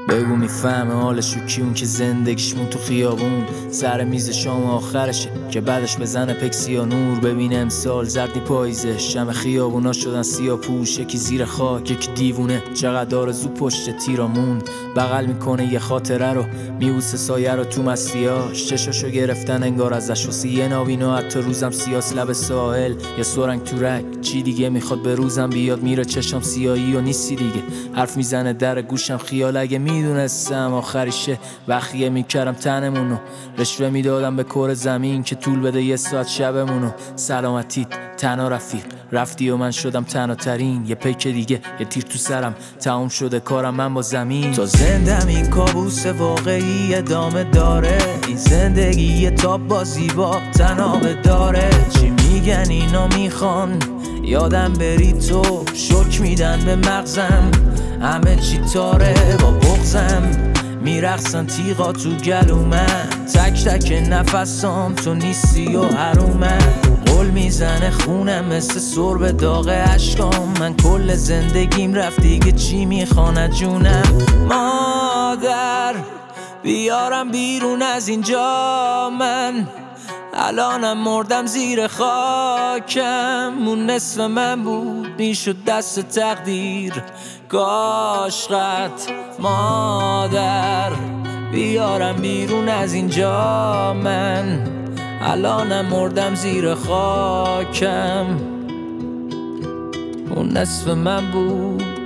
بگو میفهمه حالشو کیون که زندگیشمون تو خیابون سر میز شام آخرشه که بعدش بزنه پکسی یا نور. ببینه امسال زردی پاییزه، شم خیابونا شدن سیاه پوش، یکی زیر خاک یکی دیوونه. چقدر آرزو پشت تیرا موند، بغل میکنه یه خاطره رو، میبوسه سایه رو تو مستیاش. چشاشو گرفتن انگار ازش واسه یه ناوینا، حتی روزم سیاس لب ساحل یه سرنگ تو رگ. چی دیگه میخواد به روزم بیاد؟ میره چشم سیاهی و نیستی دیگه. حرف میزنه در گوشم خیال، اگه میدونستم آخریشه وقیه میکردم تنمونو. رشوه میدادم به کره زمین که طول بده یه ساعت شبمونو. سلامتیت تنها رفیق، رفتی و من شدم تنها ترین. یه پیک دیگه یه تیر تو سرم، تموم شده کارم من با زمین. تا زندم این کابوس واقعی ادامه داره، این زندگی یه تاب بازی با تنابه داره. چی میگن اینا میخوان یادم بری تو، شک میدن به مغزم همه چی تاره. با بغزم میرقصن تیغا تو گلومن، تک تک نفسام تو نیستی و حرومن. قول میزنه خونم مثل سرب داغ عشقام، من کل زندگیم رفت دیگه چی میخوانه جونم. مادر بیارم بیرون از اینجا، من الانم مردم زیر خاکم. اون نصف من بود میشد دست تقدیر، کاشقت مادر بیارم بیرون از اینجا. من الانم مردم زیر خاکم، اون نصف من بود